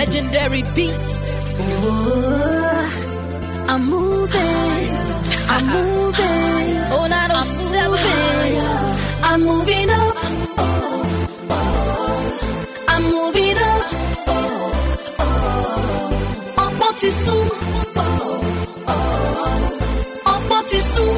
Legendary beats. I'm moving. I'm moving. Oh, 907. I'm moving up. I'm moving up. En pantissou. En pantissou.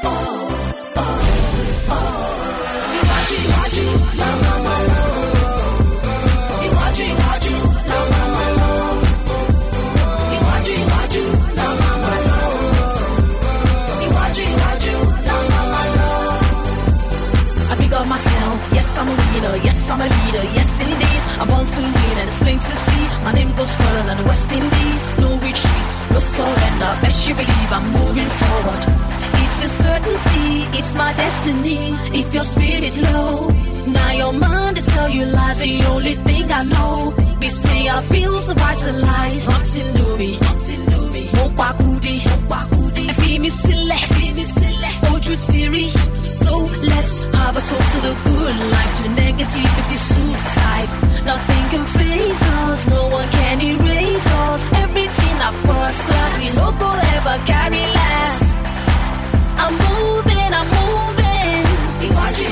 Yes, I'm a winner, yes, I'm a leader, yes indeed. I'm born to win and it's plain to see. My name goes further than the West Indies. No retreat, no surrender, best you believe I'm moving forward. It's a certainty, it's my destiny. If your spirit low, now your mind to tell you lies. The only thing I know, we say I feel so vitalized. Nothing new me, nothing new me. Mon pakudi, feel me silly, oju tiri. So let's have a toast to the good life, to negativity, suicide. Nothing can faze us, no one can erase us. Everything at first class, we no go ever carry last. I'm moving, I'm moving. I'm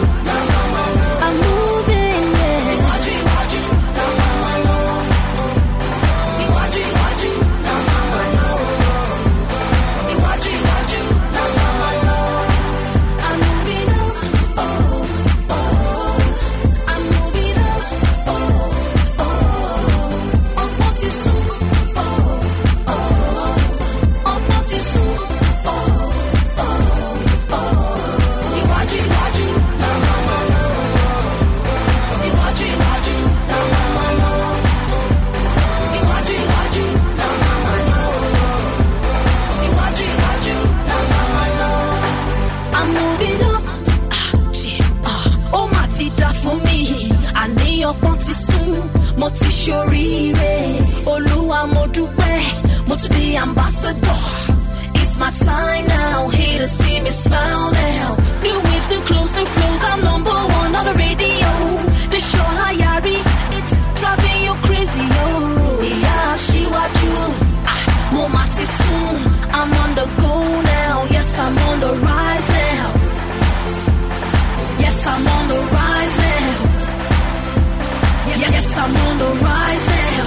moving, yeah. Mo ti ṣoríire, Olúwa mo dúpẹ́, mo tún di ambassador. It's my time now, here to see me smile now. New waves, new clothes, new flows, I'm number one on the radio. The show Hayari, it's driving you crazy, oh. Yeah, Shiwaju, mo ma ti sùn. I'm on the go now, yes I'm on the rise now. Yes I'm on the rise now. Yes, I'm on the rise now.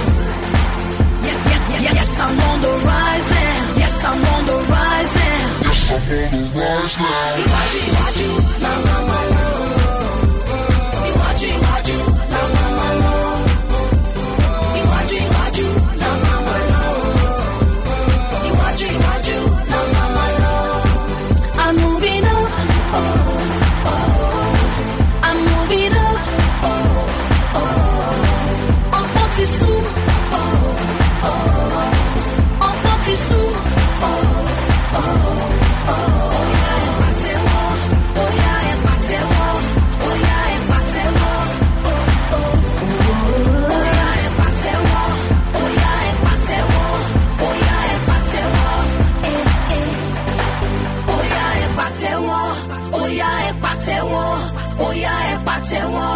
Yes, I'm on the rise now. Yes, I'm on the rise now. Yes, I'm on the rise now. Iwaju, la la la la. Iwaju, la la la la. Iwaju, la la la la. Iwaju, la la la la. I'm moving up. I'm moving up. Oya,